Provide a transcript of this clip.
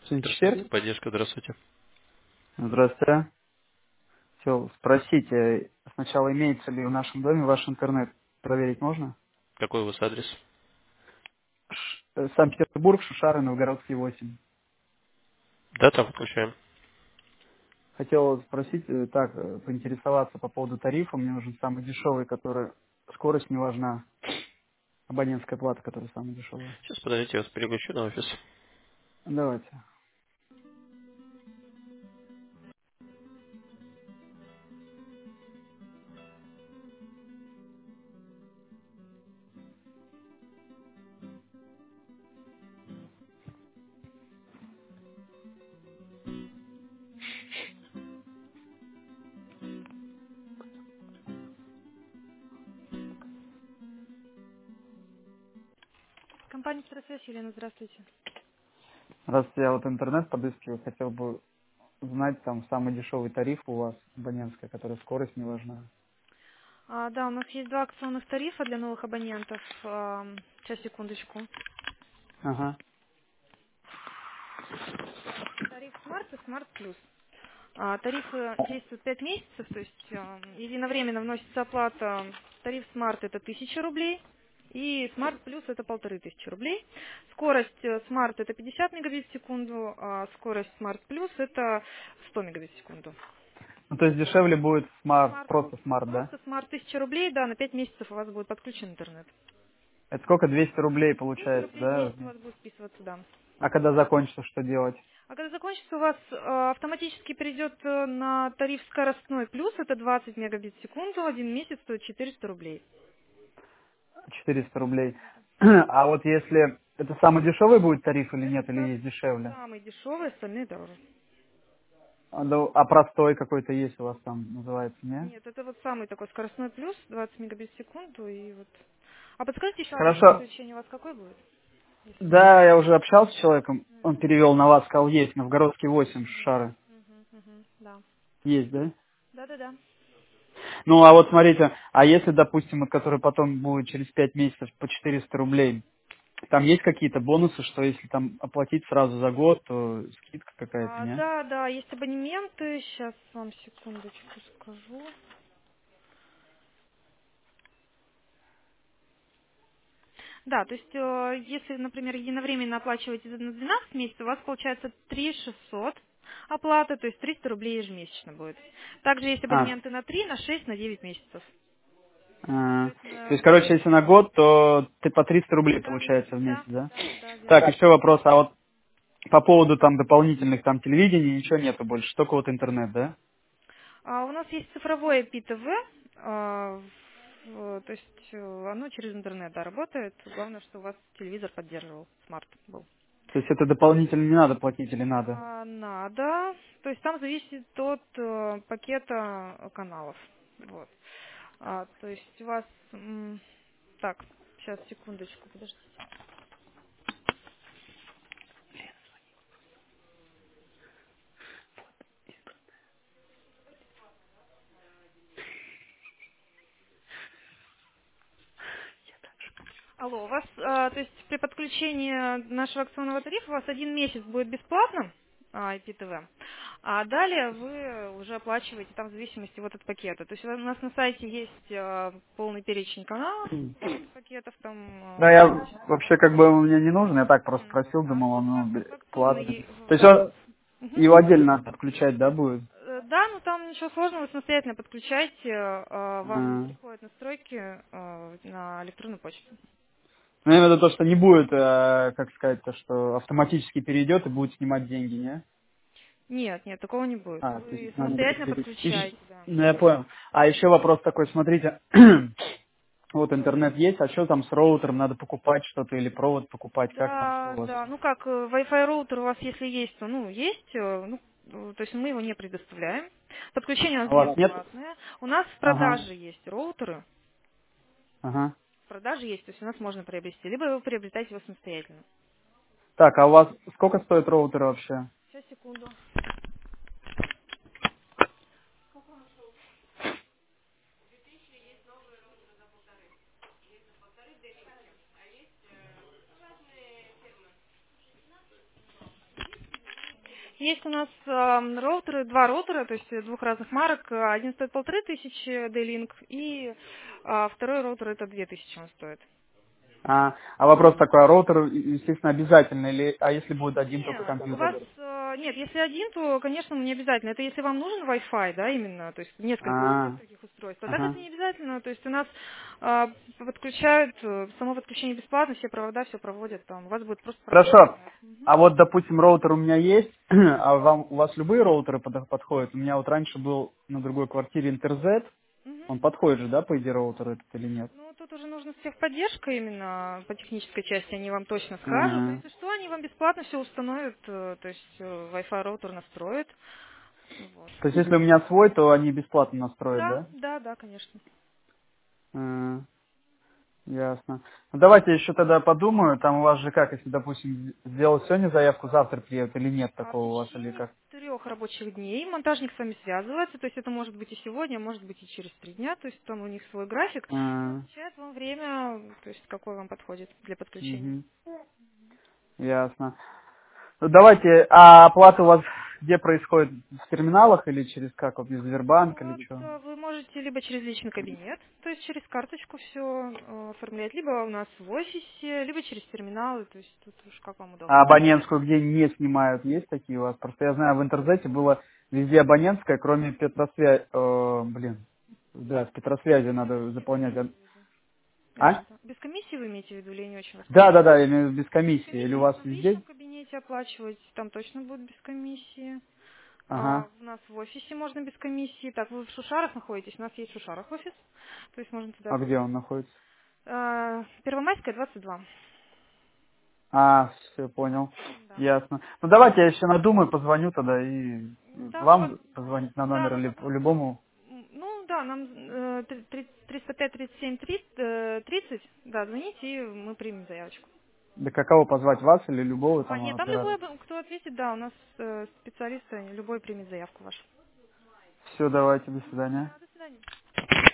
Сегодня четверг? Здравствуйте, поддержка, здравствуйте. Здравствуйте. Хотел спросить, сначала имеется ли в нашем доме ваш интернет? Проверить можно? Какой у вас адрес? Санкт-Петербург, Шушары, Новгородский, 8. Да, там включаем. Хотел спросить, поинтересоваться по поводу тарифа. Мне нужен самый дешевый, который скорость не важна. Абонентская плата, которая самая дешевая. Сейчас, подождите, я вас переключу на офис. Давайте. Компания «Стройсвязь», Елена, здравствуйте. Раз я вот интернет подыскиваю, хотел бы узнать там самый дешевый тариф у вас, абонентская, которая скорость не важна. Да, у нас есть два акционных тарифа для новых абонентов. Сейчас, секундочку. Ага. Тариф Smart и Smart Plus. Тарифы действуют 5 месяцев, то есть единовременно вносится оплата. Тариф Smart это 1000 рублей, и Smart Plus это 1500 рублей. Скорость Smart это 50 мегабит в секунду, а скорость Smart Plus это 100 мегабит в секунду. Ну, то есть дешевле будет смарт, Smart, просто смарт, да? просто Smart 1000 рублей, да, на 5 месяцев у вас будет подключен интернет. Это сколько? 200 рублей 200 получается, рублей в да? месяц у вас будет списываться, да. А когда закончится, что делать? А когда закончится, у вас автоматически перейдет на тариф скоростной плюс, это 20 мегабит в секунду, один месяц стоит 400 рублей. 400 рублей. А вот если это самый дешевый будет тариф или нет, или Это есть дешевле? самый дешевый, остальные дороже. А простой какой-то есть у вас там, называется, не? Нет, это вот самый такой скоростной плюс, 20 мегабит в секунду, и вот. А подскажите еще адрес Хорошо. подключения у вас какой будет? Если можно. Да, я уже общался с человеком, он перевел на вас, сказал, есть, Новгородский 8, Шары. Да. Есть, да? Да-да-да. Ну, а вот смотрите, а если, допустим, вот который потом будет через 5 месяцев по 400 рублей, там есть какие-то бонусы, что если там оплатить сразу за год, то скидка какая-то, не? Да, да, есть абонементы. Сейчас вам секундочку скажу. Да, то есть, если, например, единовременно оплачиваете на 12 месяцев, у вас получается 3600 оплаты, то есть 300 рублей ежемесячно будет. Также есть А, абонементы на 3, на 6, на 9 месяцев. а, то Соответственно, есть, короче, если на год, то ты по 300 рублей получается в месяц, да, да? да, да, верно. Так, еще вопрос, а вот по поводу там дополнительных там телевидений ничего нету больше, только вот интернет, да? У нас есть цифровое ПТВ, то есть оно через интернет, да, работает. Главное, что у вас телевизор поддерживал, смарт был. То есть это дополнительно не надо платить или надо? Надо. То есть там зависит от пакета каналов. Вот. То есть у вас... так, сейчас, секундочку, подождите. Алло, у вас, то есть при подключении нашего акционного тарифа у вас один месяц будет бесплатно, IPTV, а далее вы уже оплачиваете там в зависимости вот от пакета. То есть у нас на сайте есть полный перечень каналов, вот, пакетов там Да, я различных. вообще как бы он мне не нужен, я так просто спросил, А думал, тут он у вас ну, в платный. акционный... То есть он, Мгм. его отдельно надо подключать, да, будет? Да, ну там ничего сложного, вы самостоятельно подключаете, вам А. приходят настройки на электронную почту. Ну, именно то, что не будет, как сказать, то, что автоматически перейдет и будет снимать деньги, не? Нет, нет, такого не будет. А, то Вы есть надо самостоятельно перейти. подключаете, да. Ну, я понял. А еще вопрос такой, смотрите, вот интернет есть, а что там с роутером, надо покупать что-то или провод покупать, как там, что у Да, вас? да. Ну как, Wi-Fi роутер у вас, если есть, то, ну, есть, то есть мы его не предоставляем. Подключение у А нас у вас нет? бесплатное. У нас в Ага, продаже есть роутеры. ага. В продаже есть, то есть у нас можно приобрести. Либо вы приобретаете его самостоятельно. Так, а у вас сколько стоит роутер вообще? Сейчас, секунду. Есть у нас роутеры, два роутера, то есть двух разных марок. Один стоит 1500 D-Link, и второй роутер это 2000 он стоит. А вопрос такой, а роутер, естественно, обязательно, или, а если будет один только Нет, у вас компьютер? нет, если один, то, конечно, не обязательно. Это если вам нужен Wi-Fi, да, именно, то есть А, нескольких устройств. А так ага. это не обязательно. То есть у нас подключают, само подключение бесплатно, все провода, все проводят там. У вас будет просто проводной Хорошо. интернет. Мгм. А вот, допустим, роутер у меня есть, а у вас любые роутеры подходят? У меня вот раньше был на другой квартире Интерзет, Мгм. он подходит же, да, по идее, роутер этот или нет? Ну, тут уже нужно с техподдержкой именно по технической части, они вам точно скажут. Но А, если что, они вам бесплатно все установят, то есть Wi-Fi роутер настроят. Вот. То есть, если у меня свой, то они бесплатно настроят, Да, да? да, да, конечно. А, ясно. Ну, давайте еще тогда подумаю, там у вас же как, если, допустим, сделать сегодня заявку, завтра приедут или нет В такого у вас, или течение как? 3 рабочих дней монтажник с вами связывается, то есть это может быть и сегодня, а может быть и через 3 дня, то есть там у них свой график, и А, назначает вам время, то есть какое вам подходит для подключения. мгм, ясно. Ну, давайте, а оплата у вас где происходит? В терминалах или через как? Вот, Сбербанк или Вот, что? вы можете либо через личный кабинет, то есть через карточку все оформлять, либо у нас в офисе, либо через терминалы, то есть тут уж как вам А удобно. абонентскую где не снимают? Есть такие у вас? Просто я знаю, в интернете было везде абонентская, кроме Петросвязи. Да, в Петросвязи Без надо комиссии вы заполнять. имеете в виду? А? Без комиссии вы имеете в виду, или я не очень вас Да, поняла? да, да, я имею в виду без Без комиссии. Или у комиссии вас можно в личном везде? кабинете оплачивать, там точно будет без комиссии. Ага. У нас в офисе можно без комиссии. Так, вы в Шушарах находитесь? У нас есть в Шушарах офис, то есть можно туда А где он прийти. находится? Первомайская, 22. А, все, понял. Да. Ясно. Ну давайте я еще надумаю, позвоню тогда и Да, у вас, вам позвонить на да, номер ну или потом, по-любому. ну да, нам 305 37 30, да, звоните, и мы примем заявочку. Да какого позвать, вас или любого там Нет, там оператора? любой, кто ответит, да, у нас специалисты, любой примет заявку вашу. Все, давайте, до свидания. Да, до свидания.